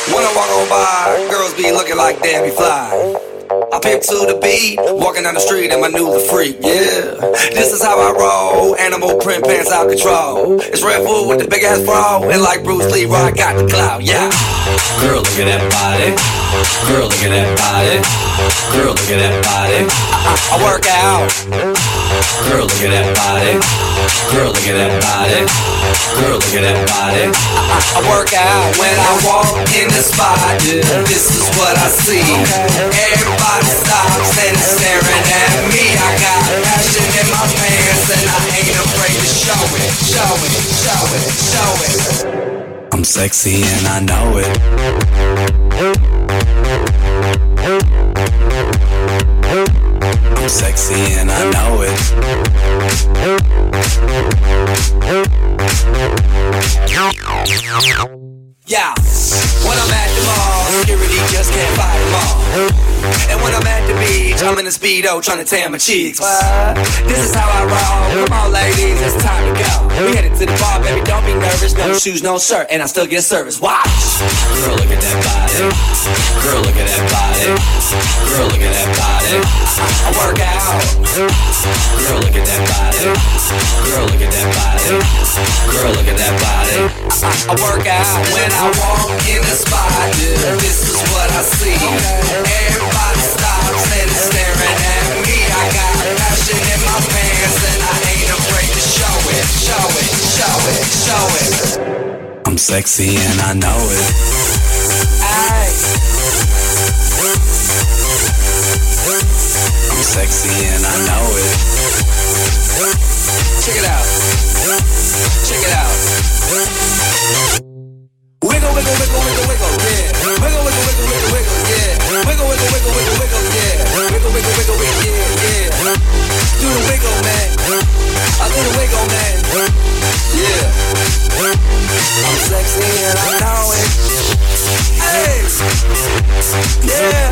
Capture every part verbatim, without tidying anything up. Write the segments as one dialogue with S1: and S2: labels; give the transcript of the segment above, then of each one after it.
S1: When I walk on by, girls be looking like Debbie Fly. I pimp to the beat, walking down the street and my new the freak, yeah. This is how I roll, animal print pants out control. It's Red Bull with the big ass bra, and like Bruce Lee, I got the clout, yeah. Girl, look at that body. Girl, look at that body. Girl, look at that body. I, I, I work out. Girl, look at that body. Girl, look at that body. Girl, look at that body. I, I, I work out when I walk in the spot. Yeah, this is what I see. Everybody stops and is staring at me. I got passion in my pants and I ain't afraid to show it, show it, show it, show it. I'm sexy and I know it. I'm sexy and I know it. Yeah, when I'm at the mall, security just can't fight them all. And when I'm at the beach, I'm in a Speedo trying to tan my cheeks. What? This is how I roll. Come on, ladies, it's time to go. We headed to the bar, baby, don't be nervous. No shoes, no shirt, and I still get service. Watch. Girl, look at that body. Girl, look at that body. Girl, look at that body. I, I work out. Girl, look at that body. Girl, look at that body. Girl, look at that body. I, I work out when I walk in the spot. Yeah, this is what I see. Everybody stops and is staring at me. I got passion in my pants and I ain't afraid to show it, show it, show it, show it. I'm sexy and I know it. Aye. I'm sexy and I know it. Check it out. Check it out. Wiggle, wiggle, wiggle, wiggle, wiggle, yeah. Wiggle, wiggle, wiggle, wiggle, wiggle, yeah. Wiggle, wiggle, wiggle, wiggle, wiggle, yeah. Wiggle, wiggle, wiggle, wiggle, yeah, yeah. Do the wiggle, man. I do the wiggle, man. Yeah. I'm sexy and I know it. Hey. Yeah.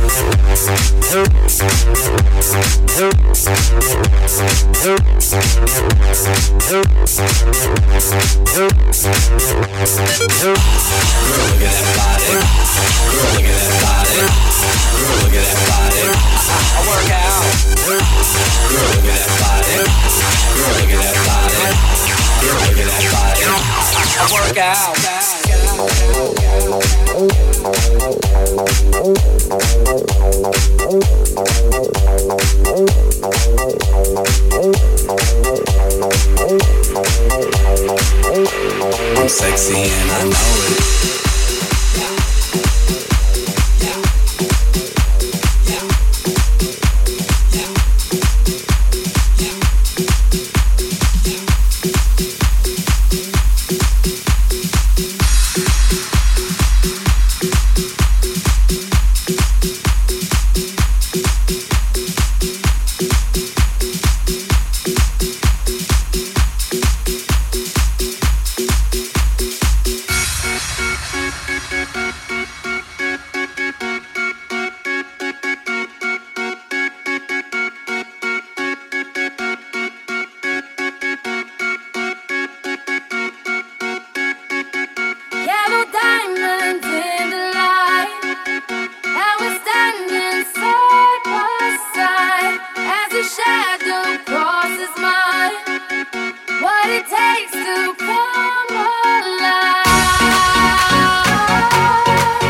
S1: Girl, look at that body. Girl, look at that body. Girl, look at that body. I, I work out. Girl, look at that body. Girl, look at that body. Girl, look at that body. I, I work out. I'm sexy and I know it.
S2: Takes to come alive.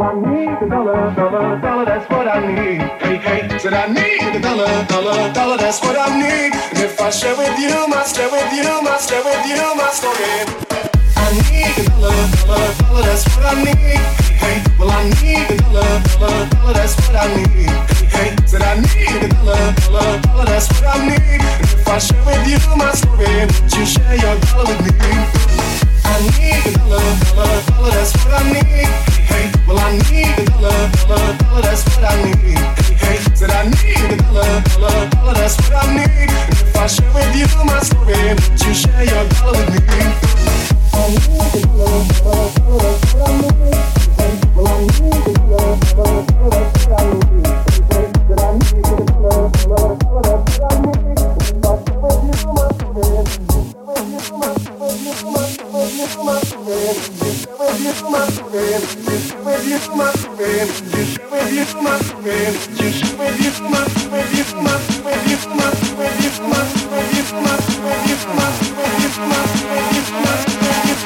S2: I need the dollar, dollar, dollar, that's what I need. Hey, hey, said I need the dollar, dollar, dollar, that's what I need. And if I share with you, my share with you, my share with you, my story. I need the dollar, dollar, dollar, that's what I need. Hey, well I need the dollar, dollar, dollar, that's what I need. Hey, hey, said I need the dollar, dollar, dollar, that's what I need. And if I share with you my story, would you share your dollar with me? I need the dollar, dollar, dollar, that's what I need. Hey, well I need the dollar, dollar, dollar, that's what I need. Hey, hey, said I need the dollar, dollar, dollar, that's what I need. And if I share with you my story, would you share your dollar with me? I need the dollar, dollar, dollar, that's what I need. Hey, well I need the dollar, dollar, dollar, that's what I need. Hey, said I need the dollar, dollar, dollar, that's what I need. And if I share with you my story, would you share with you my story, with you my story, with you my story, with you my story, with you my story, with you with you my story, with you with you my story, with you my story, with you my story, with you my story, with you my story, with you my story, with you my story, with you my story.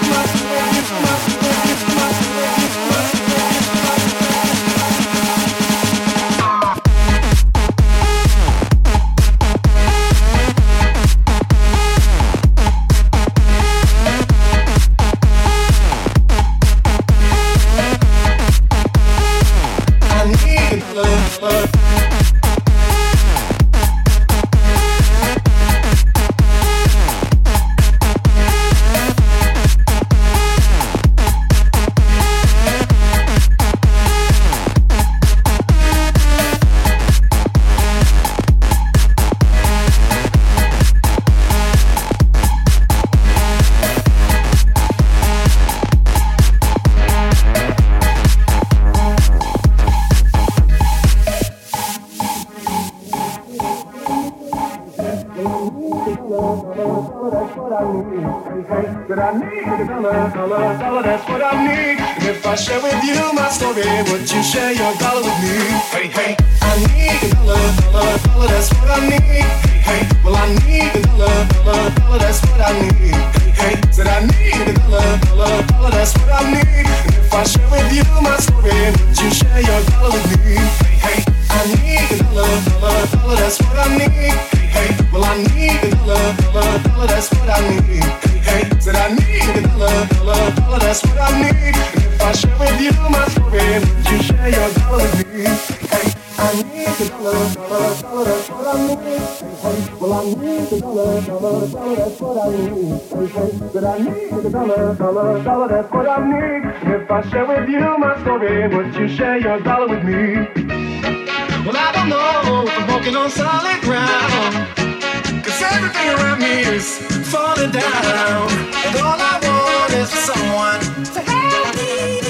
S2: That I need the dollar, dollar, dollar, that's what I need. And if I share with you my story, would you share your dollar with me? Hey, hey, I need the dollar, dollar, dollar, that's what I need. Hey, hey, well I need the dollar, dollar, dollar, that's what I need. Hey, hey, said I need the dollar, dollar, dollar, that's what I need. And if I share with you my story, would you share your dollar with me? Hey, hey, I need the dollar, dollar, dollar, that's what I need. Hey, hey, well I need the dollar, dollar, dollar, that's what I need. Hey, said I need the dollar, dollar, dollar, that's what I need. And if I share with you my story, would you share your dollar with me? Hey, I need the dollar, dollar, dollar, that's what I need. Hey, well I need the dollar, dollar, dollar, that's what I need. Hey, hey, said I need the dollar, dollar, dollar, that's what I need. And if I share with you my story, would you share your dollar with me? Well I don't know if I'm walking on solid ground, 'cause everything around me is falling down, and all I want is for someone to help me.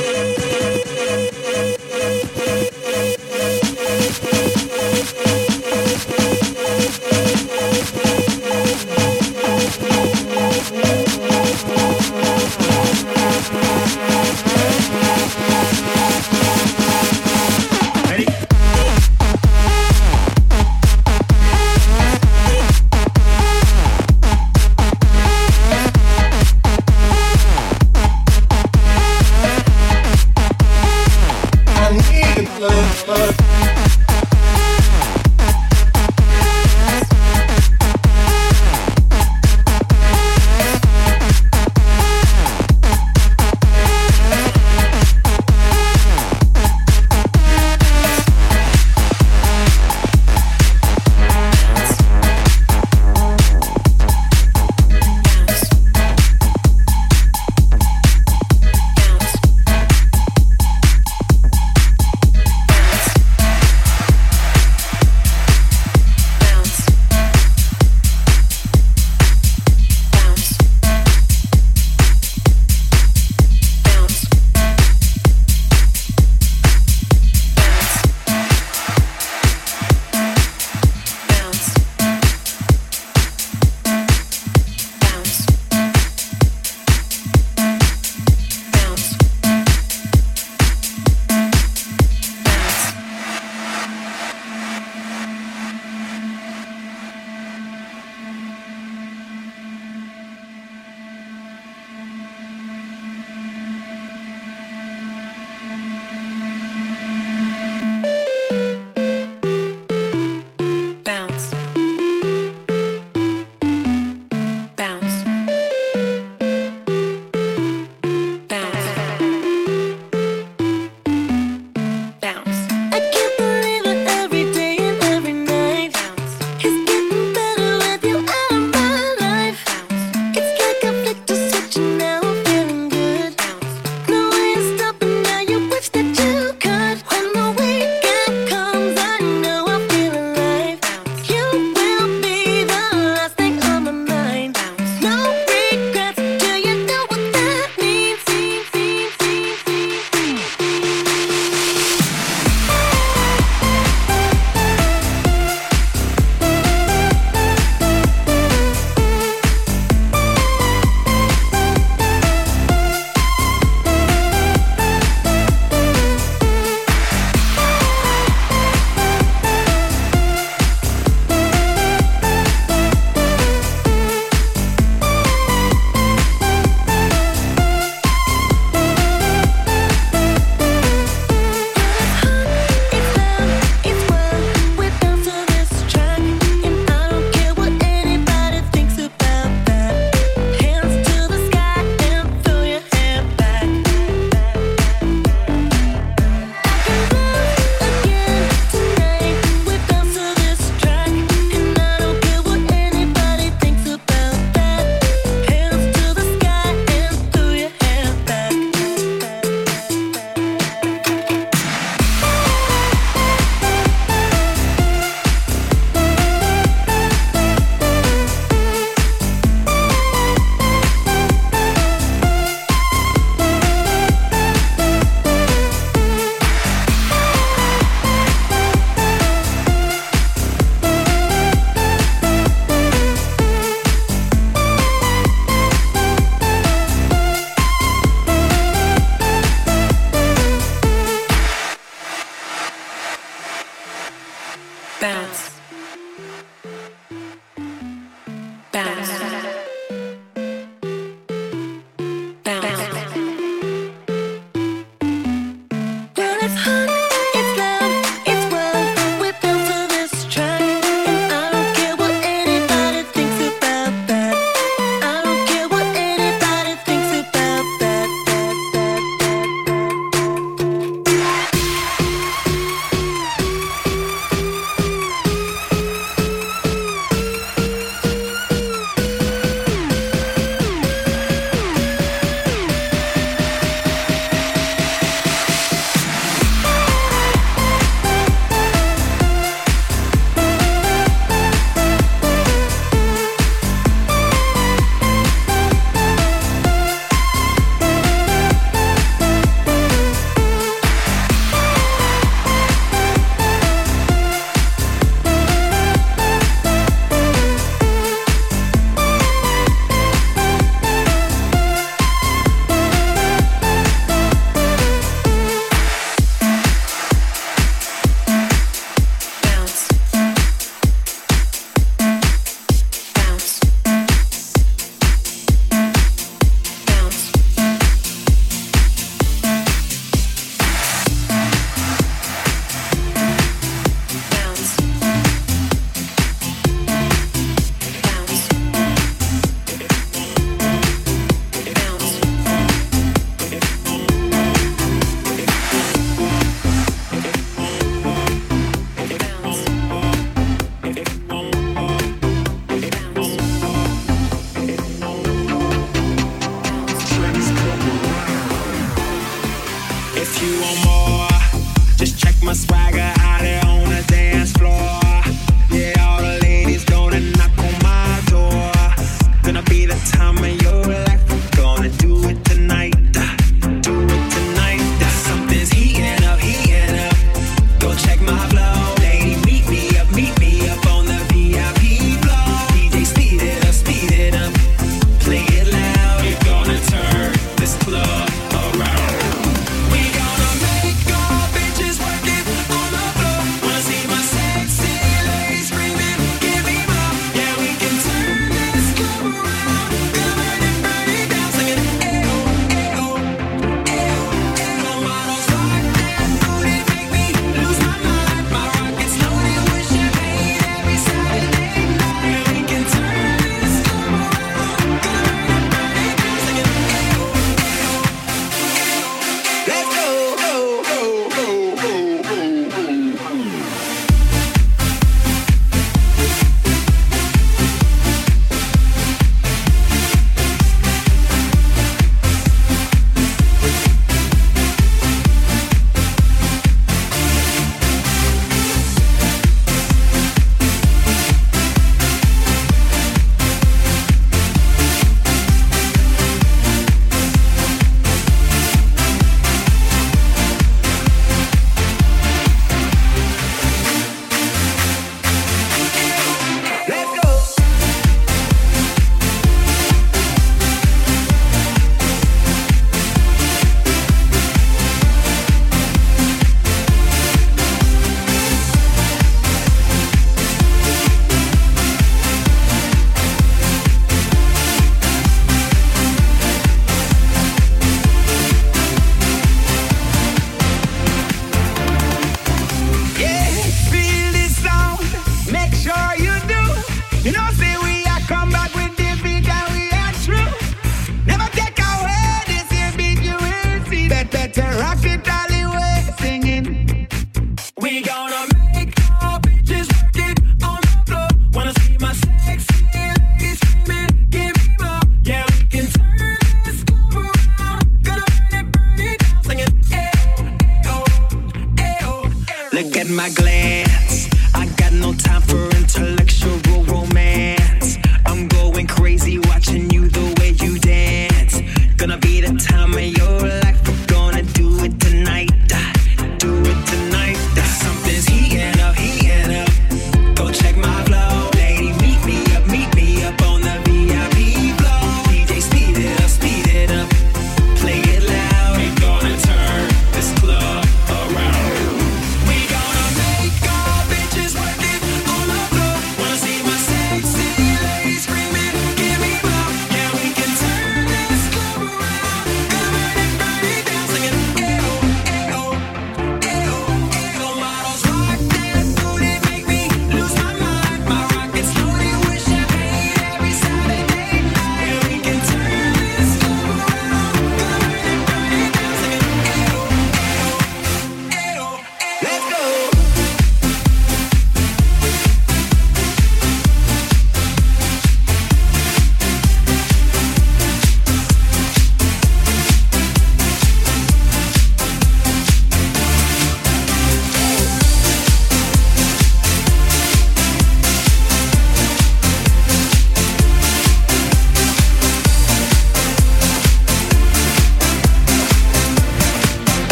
S3: Make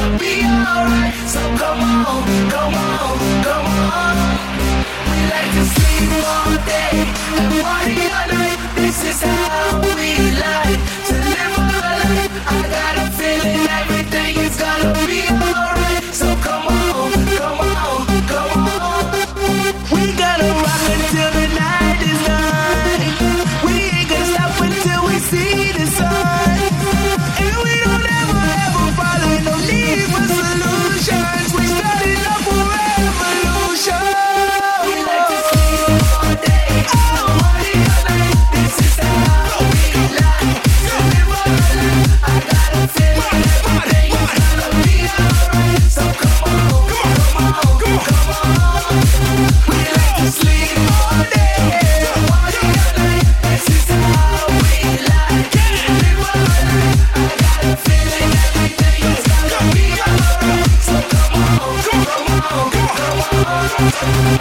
S1: gonna be alright. So come on, come on, come on. We like to sleep all day and party all night. This is how we like to live our life. I got a feeling everything is gonna be alright. So come on, come on, come on. We gotta rock until the night is done. We ain't gonna stop until we see the sun. And we don't ever, ever follow no need for solutions. We started up a revolution. We like to sleep all day, oh, party all night. This is how we like to live our life. I got a feeling everything is gonna be alright. So come on, come on, come on. We like to sleep all day, party all night. This is how we like to live our life. I got a feeling everything is gonna be alright. So come on, come on, come on.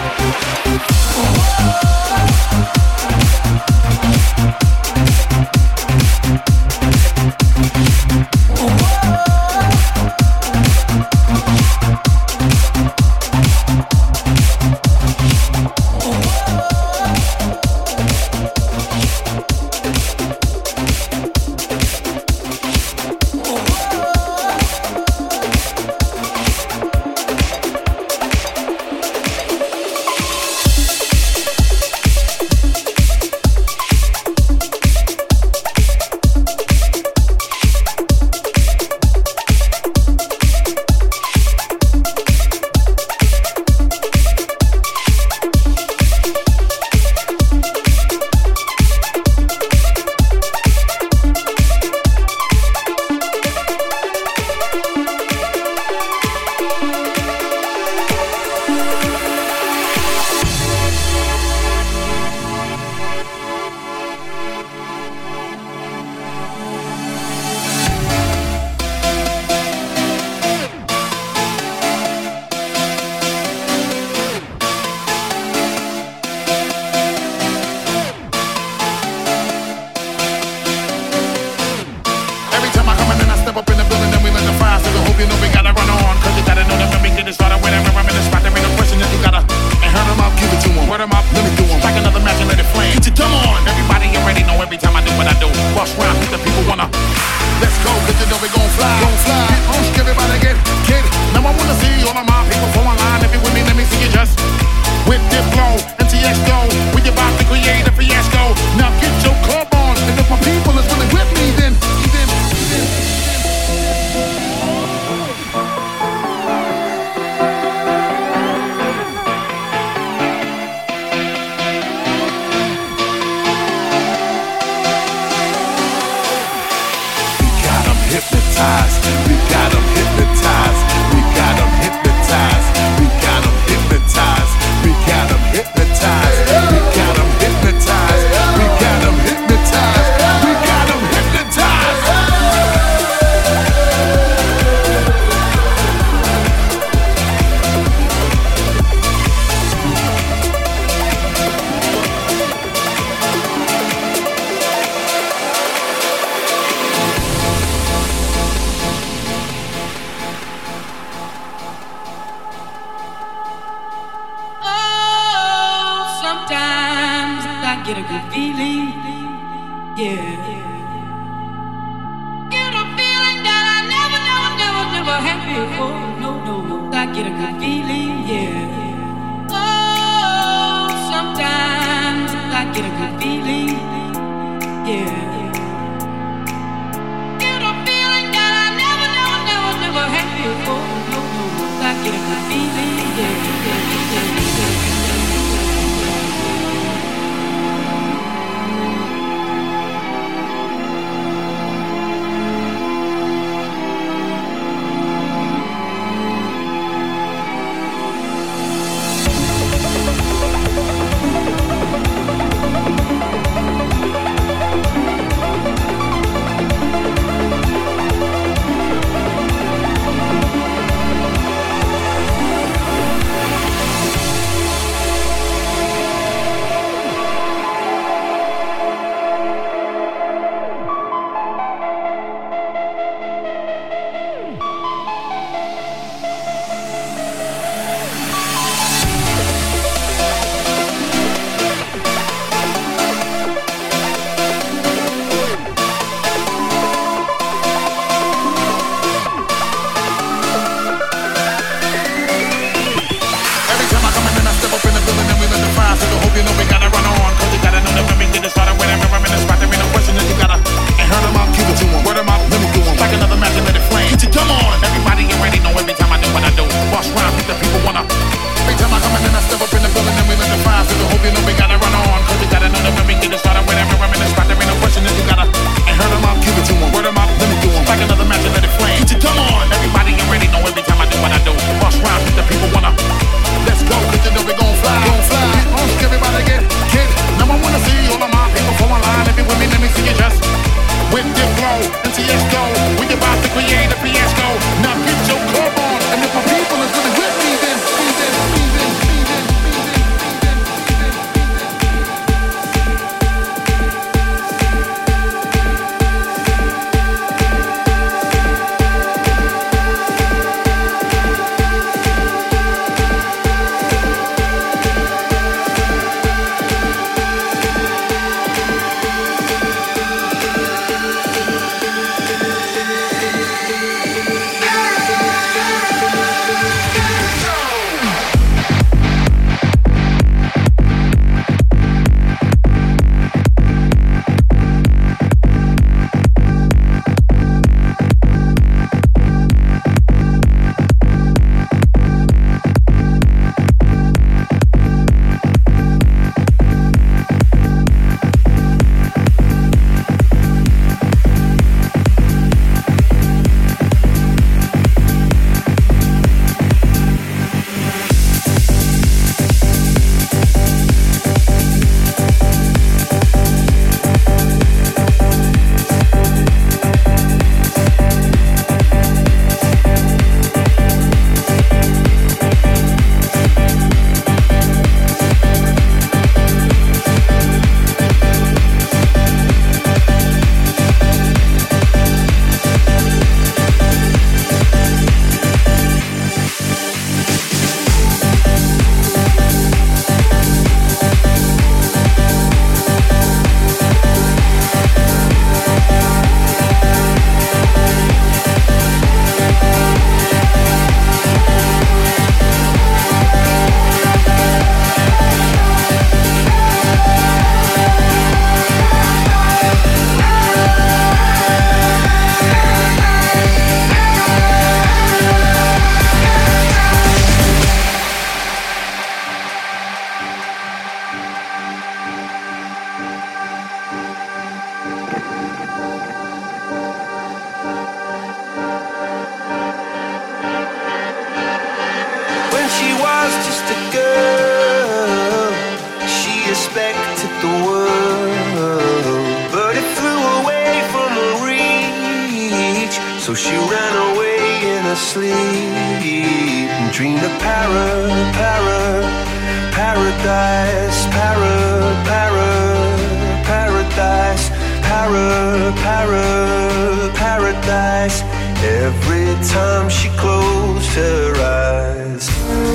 S3: was just a girl, she expected the world, but it flew away from her reach. So she ran away in her sleep and dreamed of para, para, paradise, para, para, paradise, para, para, paradise. Every time she closed her eyes.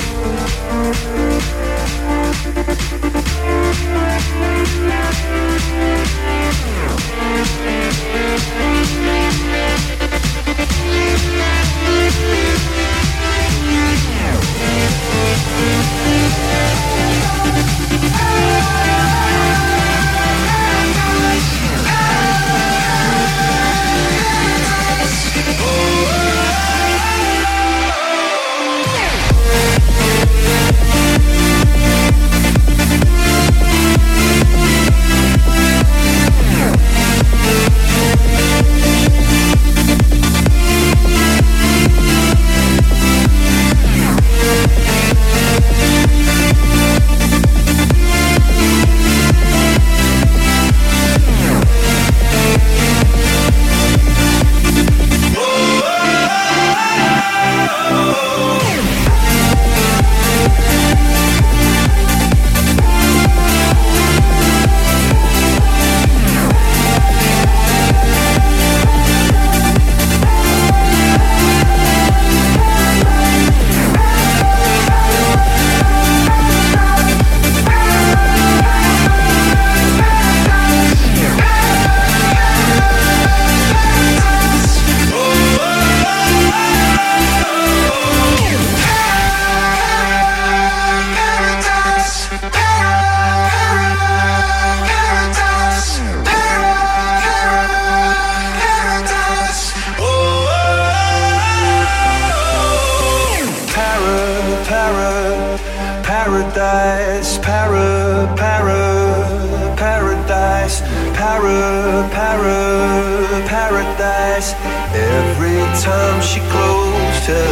S3: Paradise, para, para, paradise, para, para, paradise. Every time she closed her